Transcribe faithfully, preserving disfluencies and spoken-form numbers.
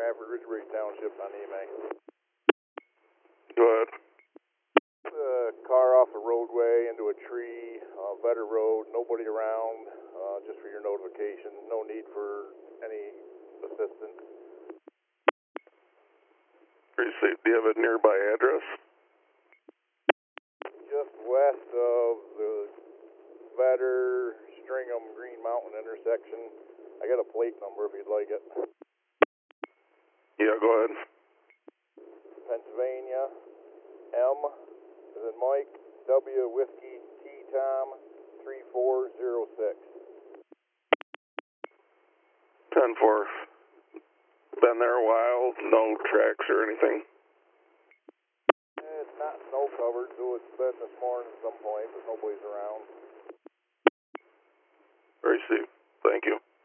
Bradford, Ridgeway Township on E M A. Go ahead. Uh, car off the roadway into a tree, uh, Vetter Road, nobody around, uh, just for your notification. No need for any assistance. Received. Do you have a nearby address? Just west of the Vetter Stringham Green Mountain intersection. I got a plate number if you'd like it. Yeah, go ahead. Pennsylvania, M as in Mike, W Whiskey, T Tom, three four zero six. ten four. Been there a while, no tracks or anything? It's not snow covered, so it's been this morning at some point, but nobody's around. Received. Thank you.